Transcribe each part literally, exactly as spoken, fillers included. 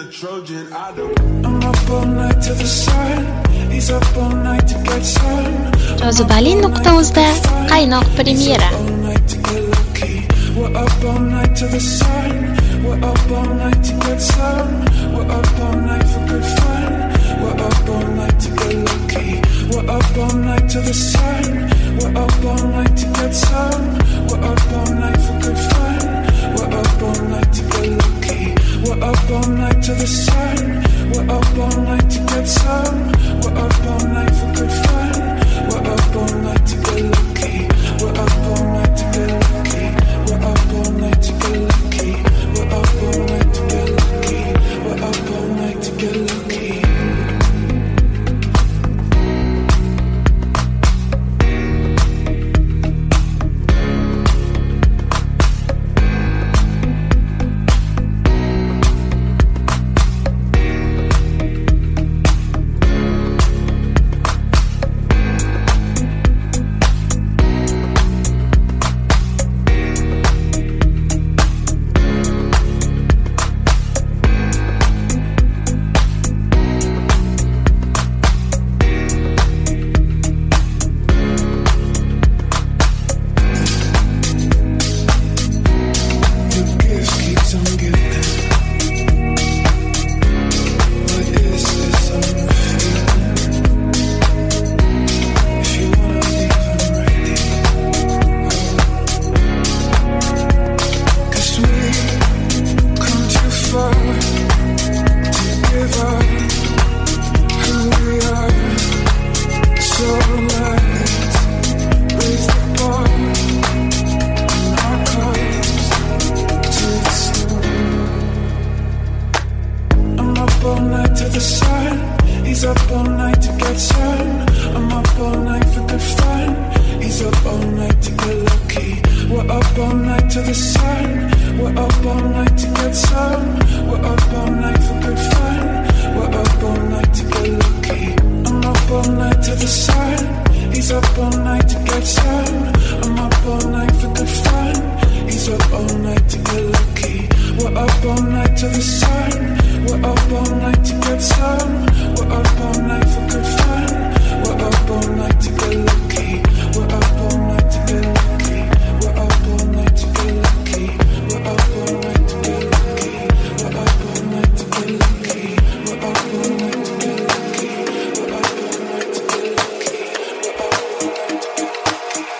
a Trojan. I don't. I'm up all night to the sun. He's up all night to get some. Jozibali nuqta uzda qaynoq premyera. We're up all night to the sun. We're up all night to get some. We're up all night for good fun. We're up all night to get lucky. We're up all night to the sun. We're up all night to get some. We're up all night for good fun. We're up all night to get lucky. We're up all night to the sun. We're up all night to get some. We're up all night for good fun. We're up all night to get lucky. We're up all night to get lucky. We're up all night to get lucky. We're up all night to get lucky. We're up all night to get lucky.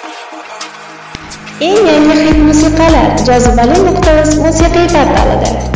Eng yangi hit musiqalar Jozibali nuqta uz musiqiy portalida.